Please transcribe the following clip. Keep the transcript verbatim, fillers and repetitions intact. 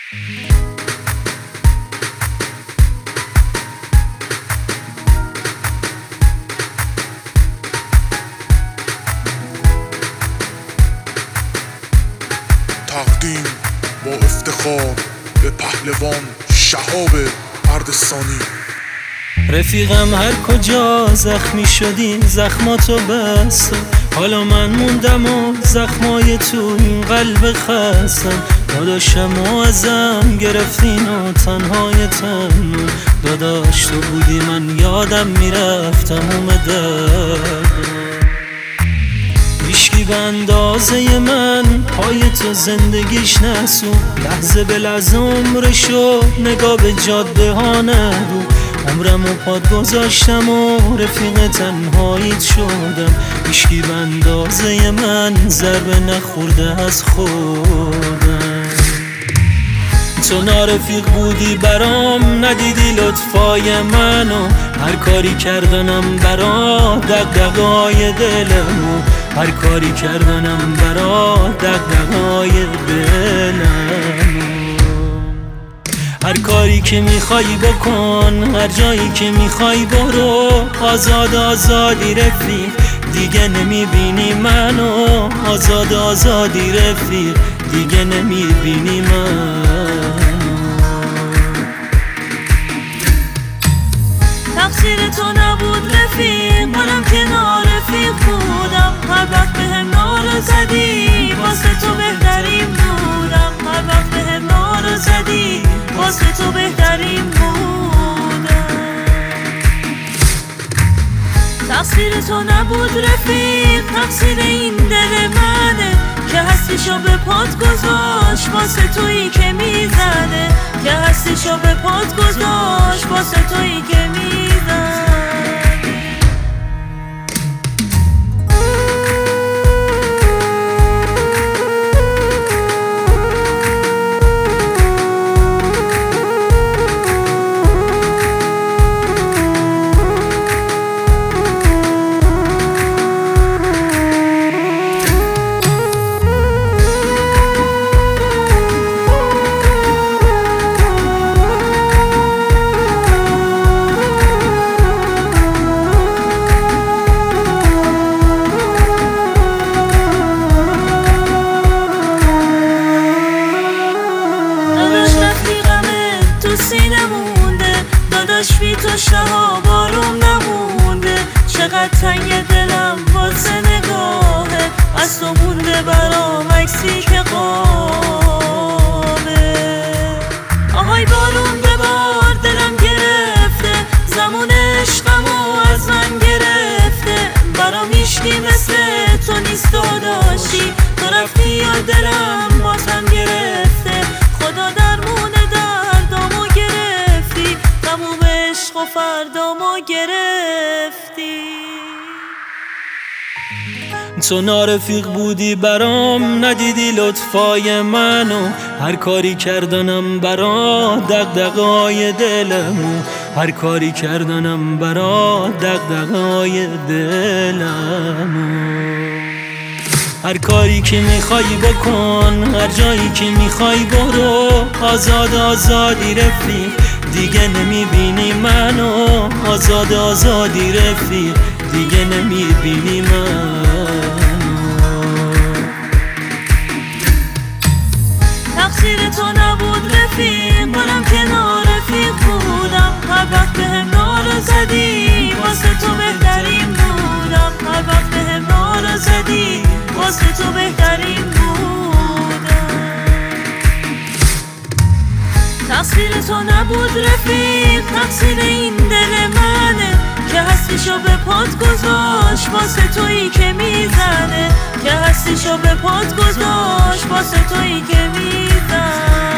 تقدیم با افتخار به پهلوان شهاب اردستانی. رفیقم هر کجا زخمی شدی زخماتو بستم، حالا من موندم و زخمای تو این قلب خستم. داداشم و ازم گرفتین و تنهای تنها، داداش تو بودی من یادم میرفت تموم درد. هیچکی به اندازه من پای تو زندگیش نسو، لحظه به لحظه عمرشو نگاه به جاده ها ندو. عمرمو پاد گذاشتم و رفیق تنهاییت شدم، هیچکی به اندازه من ضربه نخورده از خودم. تو نارفیق بودی برام، ندیدی لطفای منو، هر کاری کردنم برا دغدغه‌های دلمو، هر کاری کردنم برا دغدغه‌های دلمو. هر کاری که میخوای بکن، هر جایی که میخوای برو، آزاد آزادی رفیق دیگه نمیبینی منو، آزاد آزادی رفیق دیگه نمیبینی منو. تقصیر تو نبود رفیق، منم کنار رفیق بودم. هر وقت بهم نارو زدی واسه تو بهترین بودم، هر وقت بهم نارو زدی واسه تو بهترین بودم. تقصیر تو نبود رفیق، تقصیر این دل منه که هستیشو به پات گذاشت واسه تویی که میزنه، که هستیشو به پات گذاشت واسه تویی که میزنه. داداش بی تو شهاب آروم نمونده، چقدر تنگ دلم واسه نگاهه، از تو مونده برام عکسی که قابه. آهای بارون ببار دلم گرفته، زمان عشقمو از من گرفته، برام هیچکی مثل تو نیست داداشی، تو رفتی یا دلم بازم گرفته، خدا درمون دردامو گرفتی، تموم عشق و فردامو گرفتی. تو نارفیق بودی برام، ندیدی لطفای منو، هر کاری کردنم برا دغدغه‌های دلمو، هر کاری کردنم برا دغدغه‌های دلمو. هر کاری که میخوای بکن، هر جایی که میخوای برو، آزاد آزادی رفیق دیگه نمیبینی منو، آزاد آزادی رفیق دیگه نمیبینی منو. تقصیر تو نبود رفیق، منم کنار رفیق بودم، هر وقت بهم نارو زدی واسه تو بهترین بودم، هر وقت بهم نارو زدی واسه تو بهترین بودم. تقصیر تو نبود رفیق، تقصیر این دل منه که هستیشو به پات گذاشت واسه تویی که میزنه، که هستیشو به پات گذاشت واسه تویی که میزنه.